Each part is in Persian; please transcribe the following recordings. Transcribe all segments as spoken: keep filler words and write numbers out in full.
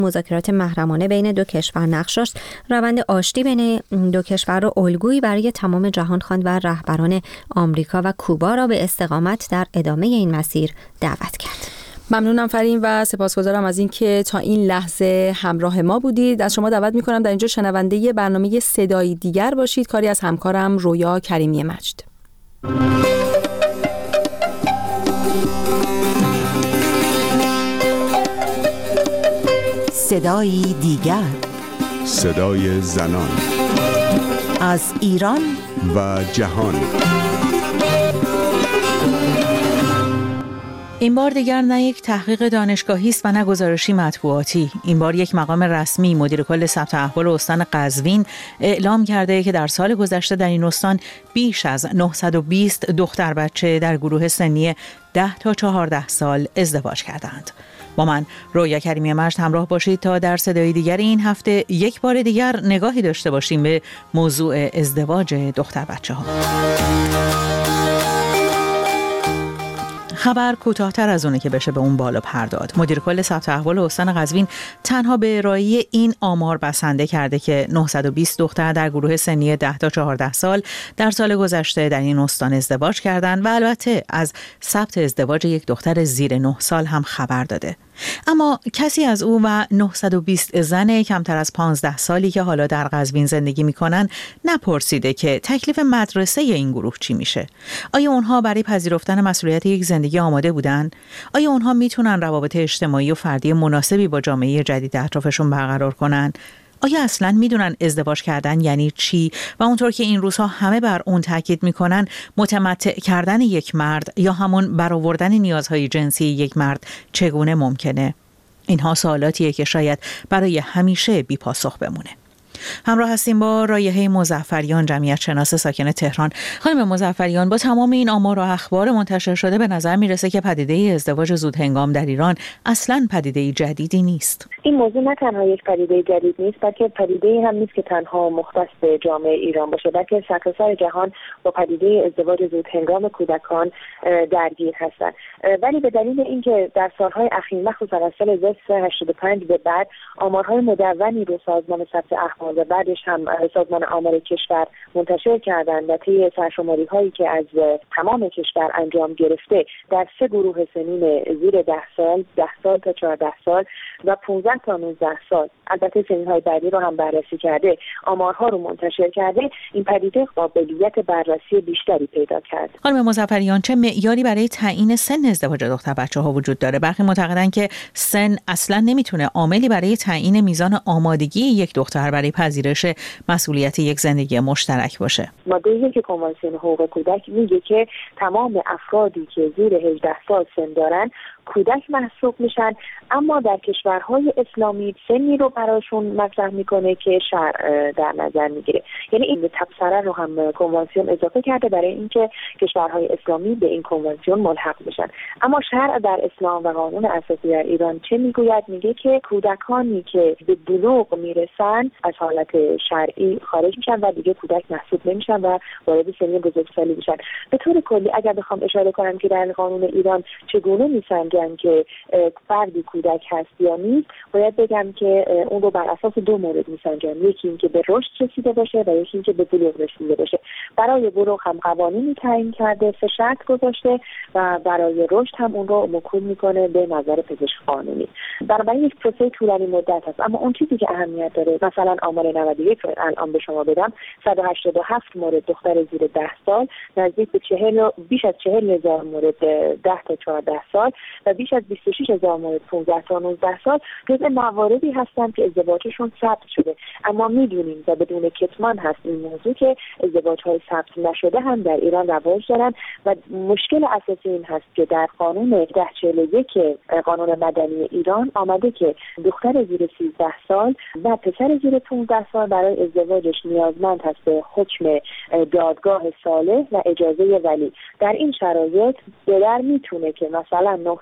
مذاکرات محرمانه بین دو کشور نقش داشت، روند آشتی بین دو کشور را الگویی برای تمام جهان خواند و رهبران آمریکا و کوبا را به استقامت در ادامه این مسیر دعوت کرد. ممنونم فرین و سپاسگزارم از اینکه تا این لحظه همراه ما بودید. از شما دعوت می‌کنم در اینجا شنونده برنامه صدای دیگر باشید، کاری از همکارم رویا کریمی مجد. صدای دیگر، صدای زنان از ایران و جهان. این بار دیگر نه یک تحقیق دانشگاهی است و نه گزارشی مطبوعاتی. این بار یک مقام رسمی، مدیر کل ثبت احوال استان قزوین، اعلام کرده که در سال گذشته در این استان بیش از نهصد و بیست دختر بچه در گروه سنی ده تا چهارده سال ازدواج کردند. با من رویا کریمی مجد همراه باشید تا در صدای دیگر این هفته یک بار دیگر نگاهی داشته باشیم به موضوع ازدواج دختر بچه ها. خبر کوتاه‌تر از اونه که بشه به اون بالا پرداد. مدیر کل ثبت احوال استان قزوین تنها به ارائه این آمار بسنده کرده که نهصد و بیست دختر در گروه سنی ده تا چهارده سال در سال گذشته در این استان ازدواج کردند و البته از ثبت ازدواج یک دختر زیر نه سال هم خبر داده. اما کسی از او و نهصد و بیست زن کمتر از پانزده سالی که حالا در قزوین زندگی میکنن نپرسیده که تکلیف مدرسه این گروه چی میشه. آیا اونها برای پذیرفتن مسئولیت یک زندگی آماده بودن؟ آیا اونها میتونن روابط اجتماعی و فردی مناسبی با جامعه جدید اطرافشون برقرار کنن؟ آیا اصلاً میدونن ازدواج کردن یعنی چی؟ و اونطور که این روزها همه بر اون تاکید میکنن، متمتع کردن یک مرد یا همون برآوردن نیازهای جنسی یک مرد چگونه ممکنه؟ اینها سوالاتیه که شاید برای همیشه بی پاسخ بمونه. همراه هستیم با رایحه مظفریان، جمعیت شناس ساکن تهران. خانم مظفریان، با تمام این آمار و اخبار منتشر شده به نظر میرسه که پدیده ازدواج زودهنگام در ایران اصلاً پدیده جدیدی نیست. این موضوع نه تنها یک پدیده جدید نیست، بلکه پدیده هم نیست که تنها مختص به جامعه ایران باشه، بلکه سرتاسر جهان با پدیده ازدواج زودهنگام کودکان درگیر هستند. ولی به دلیل اینکه در سالهای اخیر مخصوصا از سال هزار و سیصد و هشتاد و پنج به بعد آمارهای مدونی رو سازمان ثبت احوال و بعدش هم سازمان آمار کشور منتشر کردند و طی سرشماری هایی که از تمام کشور انجام گرفته در سه گروه سنین زیر ده سال، ده سال تا چهارده سال و پانزده تا نوزده سال، البته سنین های بعدی رو هم بررسی کرده، آمارها رو منتشر کرده، این پدیده قابلیت بررسی بیشتری پیدا کرد. خانم مظفریان، چه معیاری برای تعیین سن ازدواج دختر بچه‌ها وجود داره؟ برخی معتقدند که سن اصلا نمیتونه عاملی برای تعیین میزان آمادگی یک دختر برای پذیرش مسئولیت یک زندگی مشترک باشه. ماده یک کنوانسیون حقوق کودک میگه که تمام افرادی که زیر هجده سال سن دارن کودک محسوب میشن، اما در کشورهای اسلامی سنی رو براشون مطرح میکنه که شرع در نظر میگیره. یعنی این تبصره رو هم کنوانسیون اضافه کرده برای اینکه کشورهای اسلامی به این کنوانسیون ملحق بشن. اما شرع در اسلام و قانون اساسی در ایران چه میگوید؟ میگه که کودکانی که به بلوغ میرسن از حالت شرعی خارج میشن و دیگه کودک محسوب نمیشن و وارد سن بزرگسالی میشن. به طور کلی اگر بخوام اشاره کنم که در قانون ایران چگونه میسنجن که فردی کودک هست یا نیست، باید بگم که اون رو بر اساس دو مورد میسنجن. یکی این که به رشد رسیده باشه و یکی این که به بلوغ رسیده باشه. برای بلوغ هم قوانینی تعیین کرده، سه شرط گذاشته و برای رشد هم اون رو موکول میکنه به نظر پزشک قانونی. بنابراین یک پروسه طولانی مدت هست. اما اون چیزی که اهمیت داره، مثلا آمار نود و یک رو الان به شما بدم، صد و هشتاد و هفت مورد دختر زیر ده سال، نزدیک به چهل بیش از چهل هزار مورد ده تا چهارده سال و بیش از بیست و شش هزار مورد پانزده تا نوزده سال جزء مواردی هستند که ازدواجشون ثبت شده. اما میدونیم و بدون کتمان هست این موضوع که ازدواج‌های ثبت نشده هم در ایران رواج دارن و مشکل اساسی این هست که در قانون ده چهل و یک قانون مدنی ایران آمده که دختر زیر سیزده سال و پسر زیر پانزده سال برای ازدواجش نیازمند هست به حکم دادگاه صالح و اجازه ولی. در این شرایط پدر میتونه که مثلا نه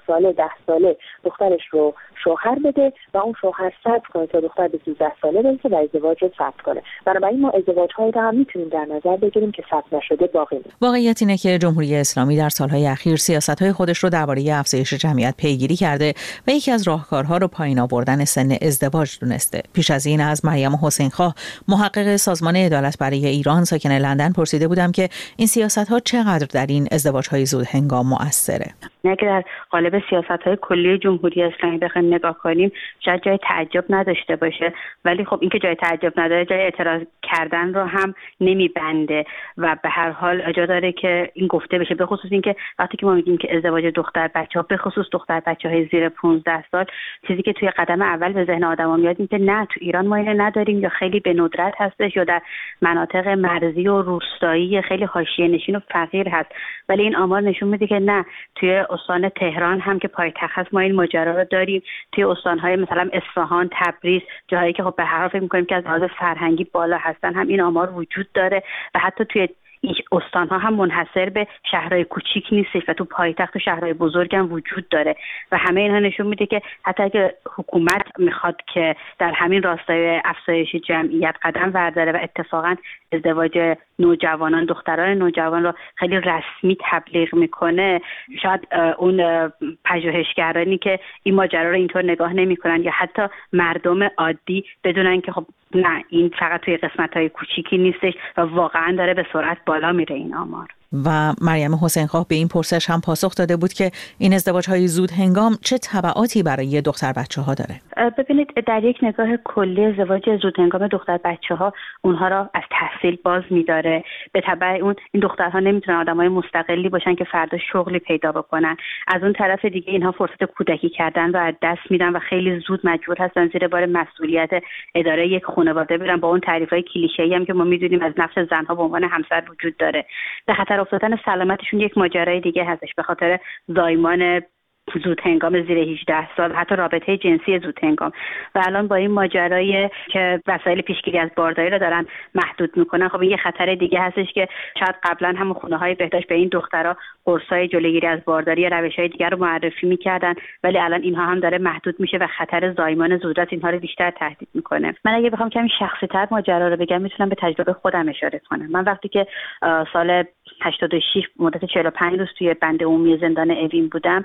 ساله ده ساله دخترش رو شوهر بده و اون شوهر ثبت کنه تا دختر به سیزده ساله برسه و ازدواج رو ثبت کنه. بنابراین ما ازدواج‌هایی رو هم میتونیم در نظر بگیریم که ثبت نشده باقی میمونه. واقعیت اینه که جمهوری اسلامی در سالهای اخیر سیاست‌های خودش رو درباره افزایش جمعیت پیگیری کرده و یکی از راهکارها رو پایین آوردن سن ازدواج دونسته. پیش از این از مریم حسین‌خواه، محقق سازمان عدالت برای ایران ساکن لندن، پرسیده بودم که این سیاست‌ها چقدر در این ازدواج‌های زود هنگام مؤثره. اگه در قالب سیاست‌های کلی جمهوری اسلامی بخوایم نگاه کنیم شاید جای تعجب نداشته باشه، ولی خب اینکه جای تعجب نداره جای اعتراض کردن رو هم نمیبنده و به هر حال جا داره که این گفته بشه، به خصوص اینکه وقتی که ما میگیم که ازدواج دختر بچه‌ها، به خصوص دختر بچه‌های زیر پانزده سال، چیزی که توی قدم اول به ذهن آدم‌ها میاد اینه که نه تو ایران ما اینو نداریم یا خیلی به ندرت هستش یا در مناطق مرزی و روستایی خیلی حاشیه نشین و فقیر هست. ولی این آمار نشون میده که نه، توی استان تهران هم که پایتخت هست ما این ماجرا رو داریم، توی استان‌های مثلا اصفهان، تبریز، جاهایی که خب به هر حال فکر می‌کنیم که از لحاظ فرهنگی بالا هستن هم این آمار وجود داره و حتی توی این استان‌ها هم منحصر به شهرهای کوچیک نیستش و تو پایتخت و شهرهای بزرگ هم وجود داره و همه اینها نشون میده که حتی اگه حکومت میخواد که در همین راستای افزایش جمعیت قدم برداره و اتفاقا ازدواج نوجوانان، دختران نوجوان رو خیلی رسمی تبلیغ میکنه، شاید اون پژوهشگرانی که این ماجرا رو اینطور نگاه نمیکنن یا حتی مردم عادی بدونن که خب نه، این فقط توی قسمت‌های کوچیکی نیستش و واقعا داره به سرعت بالا میره این آمار. و مریم حسین‌خواه به این پرسش هم پاسخ داده بود که این ازدواج‌های زود هنگام چه تبعاتی برای دختر بچه‌ها داره. ببینید در یک نگاه کلی ازدواج زود هنگام دختر بچه‌ها اونها را از تحصیل باز می‌داره. به تبع اون این دخترها نمیتونن آدمای مستقلی باشن که فردا شغلی پیدا بکنن. از اون طرف دیگه اینها فرصت کودکی کردن رو از دست میدن و خیلی زود مجبور هستن زیر بار مسئولیت اداره یک خانواده برن با اون تعریف‌های کلیشه‌ای هم که ما می‌دونیم از نقش زن‌ها به عنوان همسر وجود داره. به خاطر افتادن سلامتشون یک ماجرای دیگه هستش، به خاطر زایمان زود هنگام زیر هجده سال، حتی رابطه جنسی زود هنگام. و الان با این ماجرای که وسایل پیشگیری از بارداری رو دارن محدود میکنن، خب این یه خطر دیگه هستش که شاید قبلا هم خونه‌های بهداشت به این دخترها قرصای جلوگیری از بارداری یا روش‌های دیگر رو معرفی میکردن، ولی الان اینها هم داره محدود میشه و خطر زایمان زودرس اینها رو بیشتر تهدید میکنه. من اگه بخوام کمی شخصی‌تر ماجرا رو بگم میتونم به تجربه خودم اشاره کنم. من وقتی که سال هشتاد و شش مدت چهل و پنج روز توی بند عمومی زندان اوین بودم،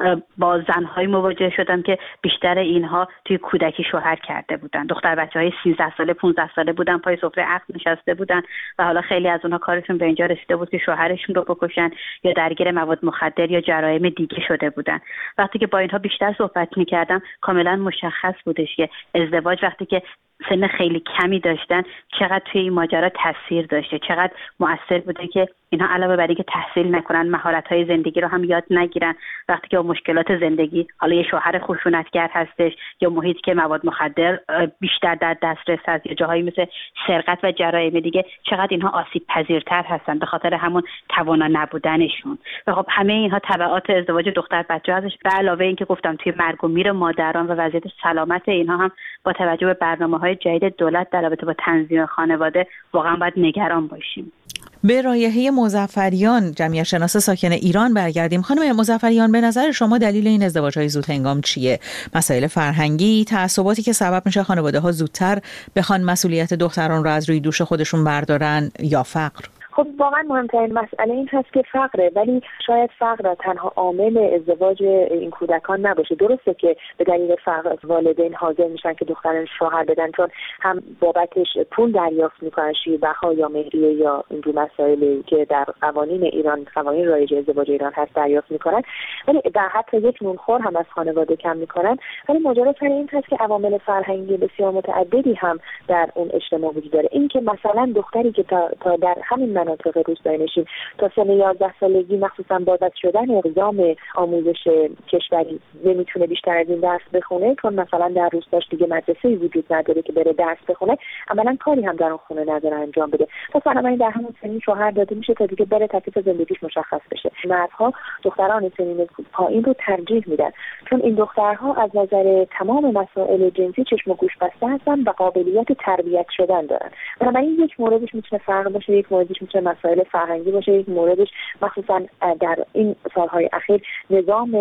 با زن‌های مواجه شدم که بیشتر اینها توی کودکی شوهر کرده بودن. دختر بچه‌های سیزده ساله، پانزده ساله بودن، پای سفره عقد نشسته بودن و حالا خیلی از اونها کارشون به اینجا رسیده بود که شوهرشون رو بکشن یا درگیر مواد مخدر یا جرایم دیگه شده بودن. وقتی که با اینها بیشتر صحبت می‌کردم کاملا مشخص بودش که ازدواج وقتی که سن خیلی کمی داشتن چقدر توی این ماجرا تاثیر داشته، چقدر مؤثر بوده که اینها علاوه بر اینکه تحصیل نکنن مهارت‌های زندگی رو هم یاد نگیرن. وقتی که با مشکلات زندگی، حالا یه شوهر خشونتگر هستش یا محیط که مواد مخدر بیشتر در دسترس هست یا جاهایی مثل سرقت و جرایم دیگه، چقدر اینها آسیب پذیرتر هستن به خاطر همون توانا نبودنشون. و خب همه اینها تبعات ازدواج دختر بچه هستش. به علاوه اینکه گفتم توی مرگ و میر مادران و وضعیت سلامت اینها هم با توجه به برنامه‌های جدید دولت در رابطه با تنظیم خانواده واقعا باید نگران باشیم. به رایحه مظفریان، جمعیت شناس ساکن ایران برگردیم. خانم مظفریان، به نظر شما دلیل این ازدواج‌های زود هنگام چیه؟ مسائل فرهنگی، تعصباتی که سبب میشه خانواده‌ها زودتر بخوان مسئولیت دختران رو از روی دوش خودشون بردارن یا فقر؟ خب واقعا مهمترین مسئله این هست که فقره، ولی شاید فقر تنها عامل ازدواج این کودکان نباشه. درسته که به دلیل فقر والدین حاضر میشن که دختران شوهر بدن چون هم بابتش پول دریافت میکنن، شیربها یا مهریه یا این دو مسائلی که در قوانین ایران، قوانین رایج ازدواج ایران هست دریافت میکنن، ولی در حتی یک نونخور هم از خانواده کم میکنن. ولی ماجرا سر این هست که عوامل فرهنگی بسیار متعددی هم در اون اجتماع وجود داره. این که مثلا دختری که تا, تا در همین مناطق روستایی نشین تا سن یازده سالگی مخصوصا با دست شدن اقدام آموزش کشوری نمیتونه بیشتر از این درس بخونه، چون مثلا در روستاش دیگه مدرسه‌ای وجود نداره که بره درس بخونه، عملاً کاری هم در اون خونه نداره انجام بده. پس بنابراین در همون سنی شوهر داده میشه تا دیگه بره تکلیف زندگیش مشخص بشه. مردها دختران سنین پایین رو ترجیح میدن چون این دخترها از نظر تمام مسائل جنسی چشم و گوش بسته هستن و قابلیت تربیت شدن دارن. بنابراین یک موردش میتونه فرق باشه، یک موردش میتونه مسائل فرهنگی باشه، یک موردش مخصوصا در این سالهای اخیر نظام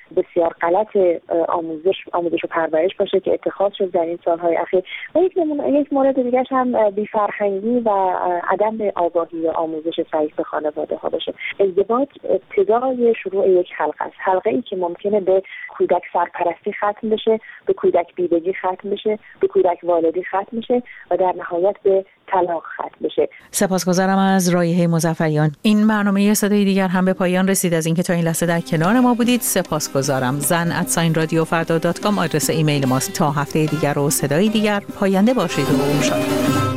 بسیار غلط آموزش آموزش و پرورش باشه که اتخاذ شد در این سالهای اخیر. و یک یک مورد دیگه هم بی‌فرهنگی و عدم آگاهی یا آموزش صحیح به خانواده ها باشه. ازدواج ابتدای شروع یک حلقه است، حلقه ای که ممکنه به کودک سرپرستی ختم بشه، به کودک بیدگی ختم بشه، به کودک والدی ختم بشه و در نهایت به طلاق ختم بشه. سپاسگزارم از رایحه مظفریان. این برنامه صدای دیگر هم به پایان رسید. از اینکه تا این لحظه در کنار ما بودید سپاسگزارم. زن ات ساین رادیو فردا دات کام آدرس ایمیل ماست. تا هفته دیگر و صدای دیگر پاینده باشید و شاد.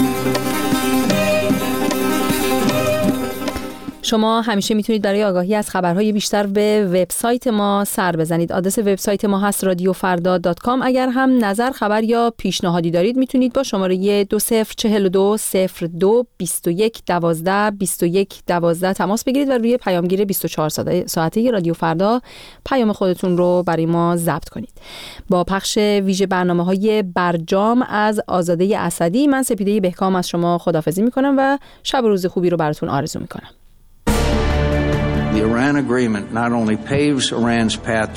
شما همیشه میتونید برای آگاهی از خبرهای بیشتر به وبسایت ما سر بزنید. آدرس وبسایت ما هست رادیو فردا دات کام. اگر هم نظر، خبر یا پیشنهادی دارید میتونید با شماره دو صفر چهل و دو صفر دو بیست و یک دوازده بیست و یک دوازده تماس بگیرید و روی پیامگیر بیست و چهار ساعته رادیو فردا پیام خودتون رو برای ما ضبط کنید. با پخش ویژه برنامه‌های برجام از آزاده اسدی، من سپیده بهکام از شما خداحافظی میکنم و شب و روز خوبی رو براتون آرزو میکنم. The Iran agreement not only paves Iran's path